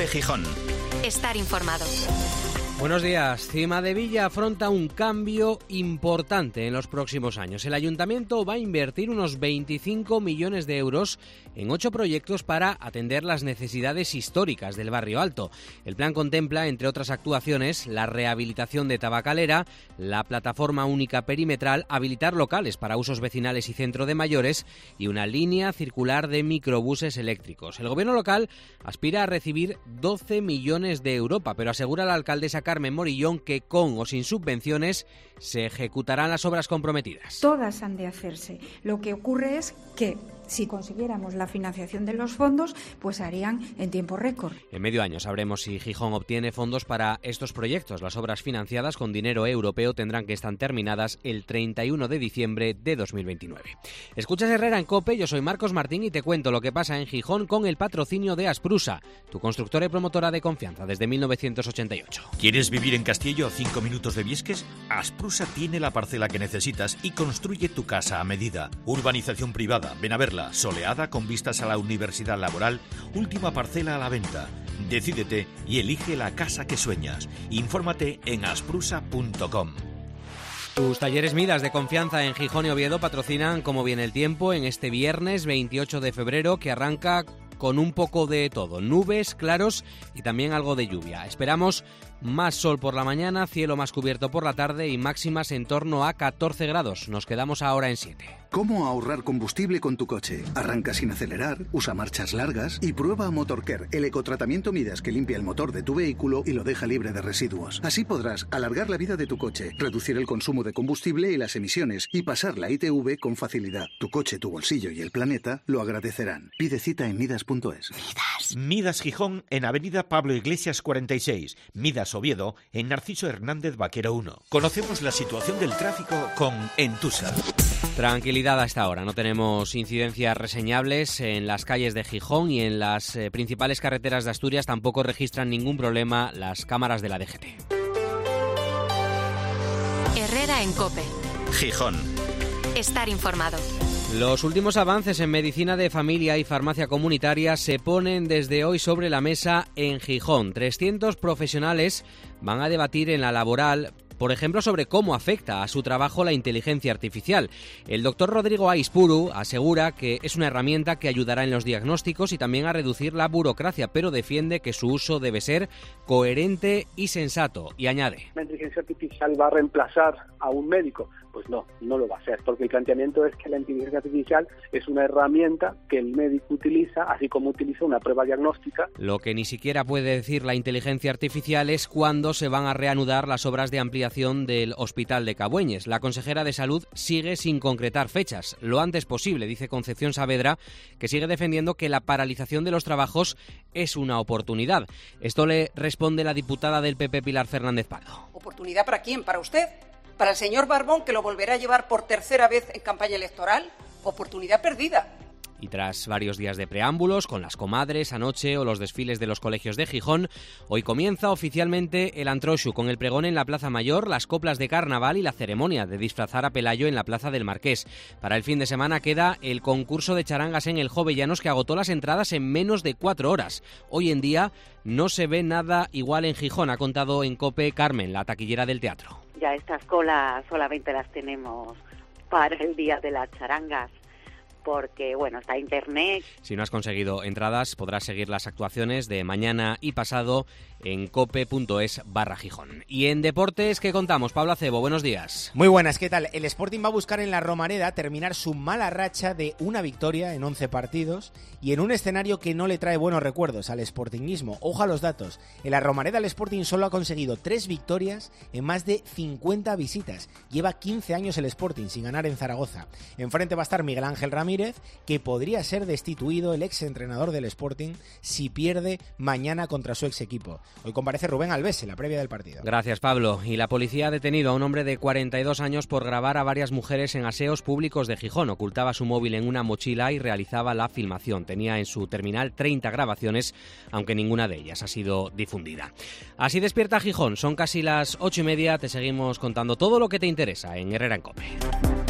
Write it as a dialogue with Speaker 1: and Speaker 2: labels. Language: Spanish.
Speaker 1: COPE Gijón.
Speaker 2: Estar informado.
Speaker 3: Buenos días. Cimadevilla afronta un cambio importante en los próximos años. El ayuntamiento va a invertir unos 25 millones de euros en 8 proyectos para atender las necesidades históricas del barrio alto. El plan contempla, entre otras actuaciones, la rehabilitación de Tabacalera, la plataforma única perimetral, habilitar locales para usos vecinales y centro de mayores y una línea circular de microbuses eléctricos. El gobierno local aspira a recibir 12 millones de Europa, pero asegura la alcaldesa Carmen Morillón que con o sin subvenciones se ejecutarán las obras comprometidas.
Speaker 4: Todas han de hacerse. Lo que ocurre es que si consiguiéramos la financiación de los fondos, pues harían en tiempo récord.
Speaker 3: En medio año sabremos si Gijón obtiene fondos para estos proyectos. Las obras financiadas con dinero europeo tendrán que estar terminadas el 31 de diciembre de 2029. Escuchas Herrera en COPE, yo soy Marcos Martín y te cuento lo que pasa en Gijón con el patrocinio de Asprusa, tu constructora y promotora de confianza desde 1988.
Speaker 1: ¿Quieres vivir en Castillo a 5 minutos de Viesques? Asprusa tiene la parcela que necesitas y construye tu casa a medida. Urbanización privada, ven a verla. Soleada con vistas a la Universidad Laboral, última parcela a la venta. Decídete y elige la casa que sueñas. Infórmate en asprusa.com.
Speaker 3: Tus talleres Midas de confianza en Gijón y Oviedo patrocinan Cómo viene el tiempo en este viernes 28 de febrero que arranca con un poco de todo, nubes, claros y también algo de lluvia. Esperamos más sol por la mañana, cielo más cubierto por la tarde y máximas en torno a 14 grados. Nos quedamos ahora en 7.
Speaker 5: ¿Cómo ahorrar combustible con tu coche? Arranca sin acelerar, usa marchas largas y prueba Motorcare, el ecotratamiento Midas que limpia el motor de tu vehículo y lo deja libre de residuos. Así podrás alargar la vida de tu coche, reducir el consumo de combustible y las emisiones y pasar la ITV con facilidad. Tu coche, tu bolsillo y el planeta lo agradecerán. Pide cita en midas.es.
Speaker 1: Midas Gijón en Avenida Pablo Iglesias 46. Midas Oviedo en Narciso Hernández Vaquero 1. Conocemos la situación del tráfico con Entusa.
Speaker 3: Tranquilidad hasta ahora, no tenemos incidencias reseñables en las calles de Gijón y en las principales carreteras de Asturias tampoco registran ningún problema las cámaras de la DGT.
Speaker 2: Herrera en COPE.
Speaker 1: Gijón.
Speaker 2: Estar informado.
Speaker 3: Los últimos avances en medicina de familia y farmacia comunitaria se ponen desde hoy sobre la mesa en Gijón. 300 profesionales van a debatir en la laboral, por ejemplo, sobre cómo afecta a su trabajo la inteligencia artificial. El doctor Rodrigo Aispuru asegura que es una herramienta que ayudará en los diagnósticos y también a reducir la burocracia, pero defiende que su uso debe ser coherente y sensato. Y añade:
Speaker 6: ¿la inteligencia artificial va a reemplazar a un médico? Pues no lo va a hacer, porque el planteamiento es que la inteligencia artificial es una herramienta que el médico utiliza, así como utiliza una prueba diagnóstica.
Speaker 3: Lo que ni siquiera puede decir la inteligencia artificial es cuándo se van a reanudar las obras de ampliación del Hospital de Cabueñes. La consejera de Salud sigue sin concretar fechas, lo antes posible, dice Concepción Saavedra, que sigue defendiendo que la paralización de los trabajos es una oportunidad. Esto le responde la diputada del PP Pilar Fernández Pardo.
Speaker 7: ¿Oportunidad para quién? ¿Para usted? ¿Para el señor Barbón, que lo volverá a llevar por tercera vez en campaña electoral? Oportunidad perdida.
Speaker 3: Y tras varios días de preámbulos, con las comadres anoche o los desfiles de los colegios de Gijón, hoy comienza oficialmente el Antroxu, con el pregón en la Plaza Mayor, las coplas de carnaval y la ceremonia de disfrazar a Pelayo en la Plaza del Marqués. Para el fin de semana queda el concurso de charangas en el Jovellanos, que agotó las entradas en menos de 4 horas. Hoy en día no se ve nada igual en Gijón, ha contado en COPE Carmen, la taquillera del teatro.
Speaker 8: Ya estas colas solamente las tenemos para el día de las charangas, porque, bueno, está internet.
Speaker 3: Si no has conseguido entradas, podrás seguir las actuaciones de mañana y pasado en cope.es/Gijón. Y en deportes, ¿qué contamos? Pablo Acebo, buenos días.
Speaker 9: Muy buenas, ¿qué tal? El Sporting va a buscar en la Romareda terminar su mala racha de una victoria en 11 partidos y en un escenario que no le trae buenos recuerdos al sportingismo. Ojo a los datos. En la Romareda el Sporting solo ha conseguido 3 victorias en más de 50 visitas. Lleva 15 años el Sporting sin ganar en Zaragoza. Enfrente va a estar Miguel Ángel Ramírez, que podría ser destituido el exentrenador del Sporting si pierde mañana contra su ex equipo. Hoy comparece Rubén Alves en la previa del partido.
Speaker 3: Gracias, Pablo. Y la policía ha detenido a un hombre de 42 años por grabar a varias mujeres en aseos públicos de Gijón. Ocultaba su móvil en una mochila y realizaba la filmación. Tenía en su terminal 30 grabaciones, aunque ninguna de ellas ha sido difundida. Así despierta Gijón. Son casi las 8:30. Te seguimos contando todo lo que te interesa en Herrera en COPE.